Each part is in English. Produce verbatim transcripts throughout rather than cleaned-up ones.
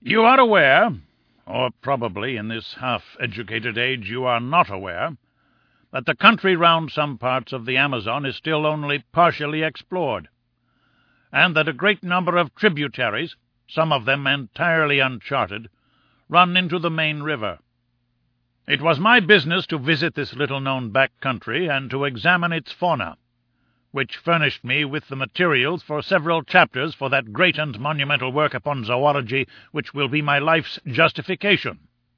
You are aware, or probably in this half-educated age you are not aware, that the country round some parts of the Amazon is still only partially explored, and that a great number of tributaries, some of them entirely uncharted, run into the main river. It was my business to visit this little-known back country and to examine its fauna, which furnished me with the materials for several chapters for that great and monumental work upon zoology which will be my life's justification.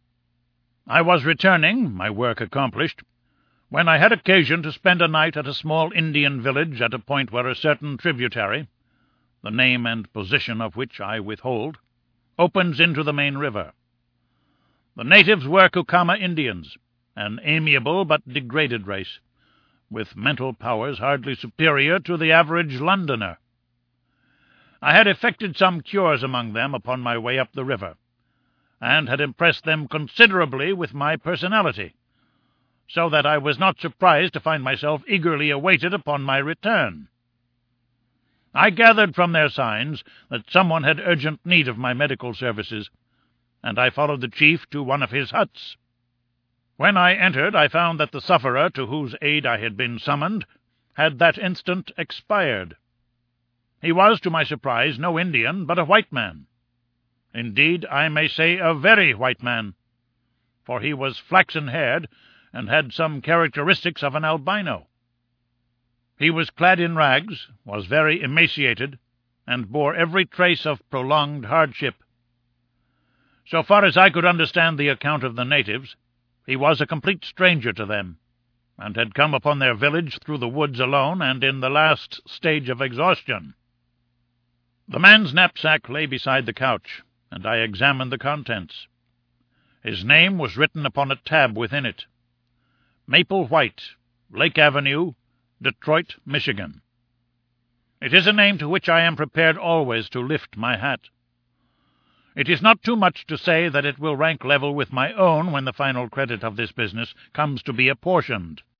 I was returning, my work accomplished, when I had occasion to spend a night at a small Indian village at a point where a certain tributary, the name and position of which I withhold, opens into the main river. The natives were Kucama Indians, an amiable but degraded race, with mental powers hardly superior to the average Londoner. I had effected some cures among them upon my way up the river, and had impressed them considerably with my personality, so that I was not surprised to find myself eagerly awaited upon my return. I gathered from their signs that someone had urgent need of my medical services, and I followed the chief to one of his huts. When I entered, I found that the sufferer to whose aid I had been summoned had that instant expired. He was, to my surprise, no Indian, but a white man. Indeed, I may say a very white man, for he was flaxen-haired and had some characteristics of an albino. He was clad in rags, was very emaciated, and bore every trace of prolonged hardship. So far as I could understand the account of the natives, he was a complete stranger to them, and had come upon their village through the woods alone and in the last stage of exhaustion. The man's knapsack lay beside the couch, and I examined the contents. His name was written upon a tab within it. Maple White, Lake Avenue, Detroit, Michigan. It is a name to which I am prepared always to lift my hat. It is not too much to say that it will rank level with my own when the final credit of this business comes to be apportioned.